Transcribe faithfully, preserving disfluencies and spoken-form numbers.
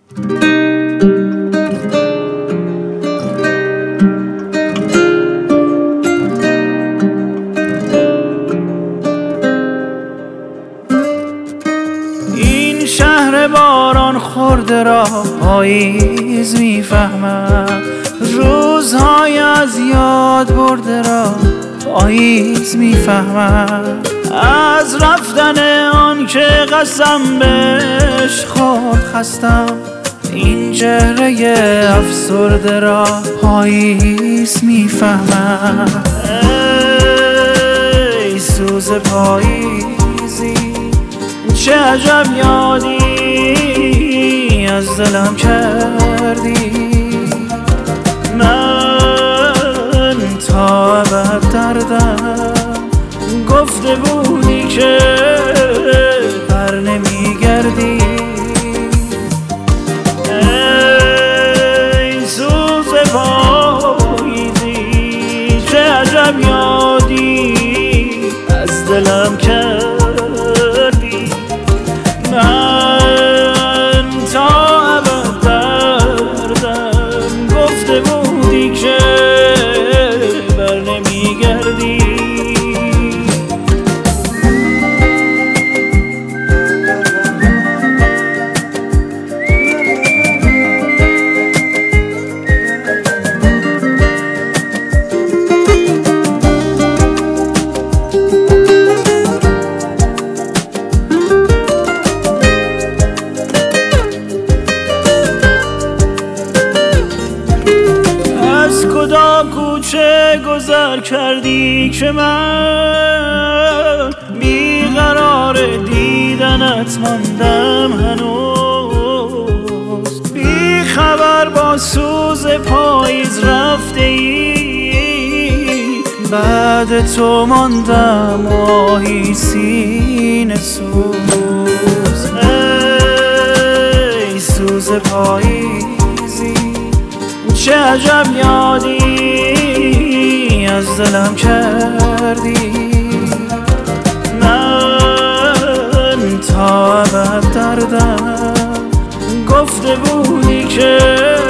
این شهر باران خورده را پاییز میفهمد، روزهای از یاد برده را پاییز میفهمد. از رفتن آن که قسم بهش خورد خستم، این چهره افسرده را پاییز میفهمد. ای سوز پاییزی چه عجب یادی از دلم کردی، من تا ابد دردم گفته بودی که بر نمیگردی. ای سوز پاییزی چه عجب یادی از دلم کردی، من تا ابد دردم گفته بودی که بر نمیگردی. کدام کوچه گذر کردی که من بیقرار دیدنت ماندم هنوز، بی خبر با سوز پاییز رفته ای، بعد تو ماندم آهی سینه سوز. ای سوز پاییزی چه عجب یادی از دلم کردی، من تا ابد دردم گفته بودی که